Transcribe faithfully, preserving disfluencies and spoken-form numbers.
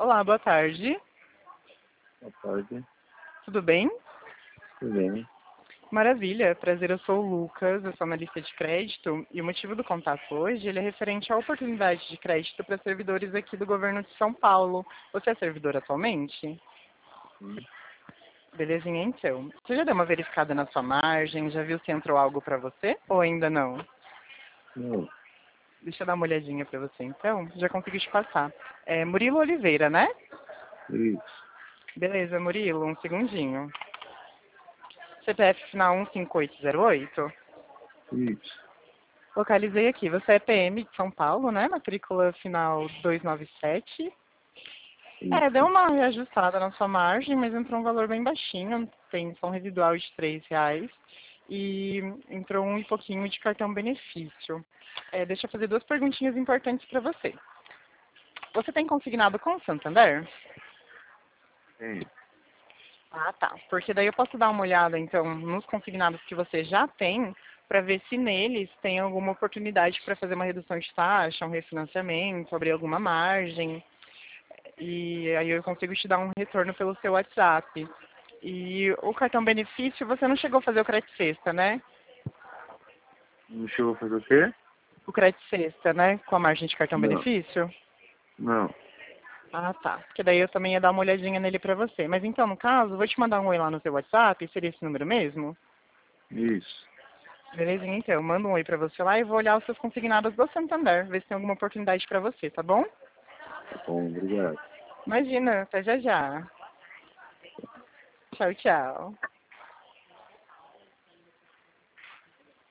Olá, boa tarde. Boa tarde. Tudo bem? Tudo bem? Maravilha, prazer, eu sou o Lucas, eu sou analista de crédito e o motivo do contato hoje ele é referente à oportunidade de crédito para servidores aqui do governo de São Paulo. Você é servidor atualmente? Sim. Belezinha, então. Você já deu uma verificada na sua margem? Já viu se entrou algo para você ou ainda não? Não. Deixa eu dar uma olhadinha para você, então. Já consegui te passar. É Murilo Oliveira, né? Isso. Beleza, Murilo, um segundinho. C P F final um cinco oito zero oito. Isso. Localizei aqui. Você é P M de São Paulo, né? Matrícula final duzentos e noventa e sete. É, deu Isso. uma reajustada na sua margem, mas entrou um valor bem baixinho. Tem som residual de três reais. E entrou um e pouquinho de cartão benefício. É, deixa eu fazer duas perguntinhas importantes para você. Você tem consignado com o Santander? Sim. Ah, tá. Porque daí eu posso dar uma olhada, então, nos consignados que você já tem, para ver se neles tem alguma oportunidade para fazer uma redução de taxa, um refinanciamento, abrir alguma margem. E aí eu consigo te dar um retorno pelo seu WhatsApp. E o cartão benefício, você não chegou a fazer o crédito sexta, né? Não chegou a fazer o quê? O crédito sexta, né? Com a margem de cartão Não. benefício? Não. Ah, tá. Porque daí eu também ia dar uma olhadinha nele para você. Mas então, no caso, eu vou te mandar um oi lá no seu WhatsApp, seria esse número mesmo? Isso. Belezinha, então. Eu mando um oi pra você lá e vou olhar os seus consignados do Santander, ver se tem alguma oportunidade pra você, tá bom? Tá bom, obrigado. Imagina, até já já. Tchau, tchau.